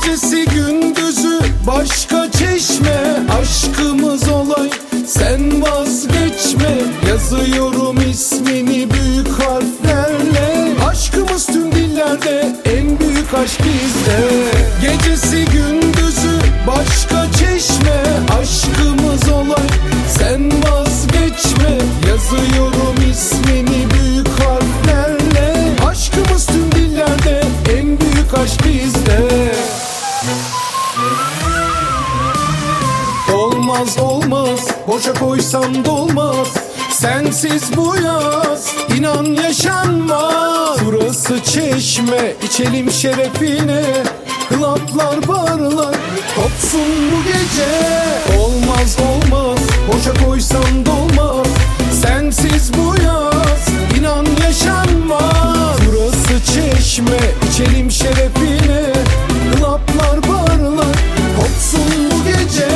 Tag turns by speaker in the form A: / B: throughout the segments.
A: Gecesi gündüzü başka çeşme, aşkımız olay sen vazgeçme. Yazıyorum ismini büyük harflerle, aşkımız tüm dillerde, en büyük aşk bizde. Gecesi gündüzü başka çeşme, aşkımız olay sen vazgeçme. Yazıyorum ismini büyük harflerle, aşkımız tüm dillerde, en büyük aşk bizde. Olmaz olmaz, boşa koysam dolmaz, sensiz bu yaz inan yaşanmaz. Burası çeşme, içelim şerefine, klaplar barlar kopsun bu gece. Olmaz olmaz, boşa koysam dolmaz, sensiz bu yaz inan yaşanmaz. Burası çeşme, içelim şerefine, klaplar barlar kopsun bu gece.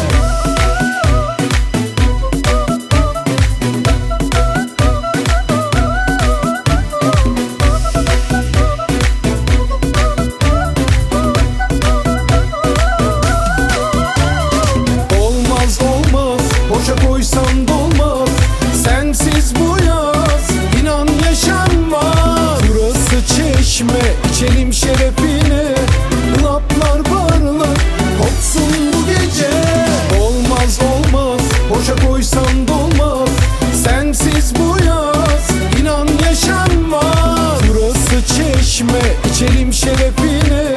A: Boşa koysam dolmaz, sensiz bu yaz inan yaşanmaz. Burası çeşme, içelim şerefine, klaplar barlar kopsun bu gece. Olmaz olmaz, boşa koysam dolmaz, sensiz bu yaz inan yaşanmaz. Burası çeşme, içelim şerefine,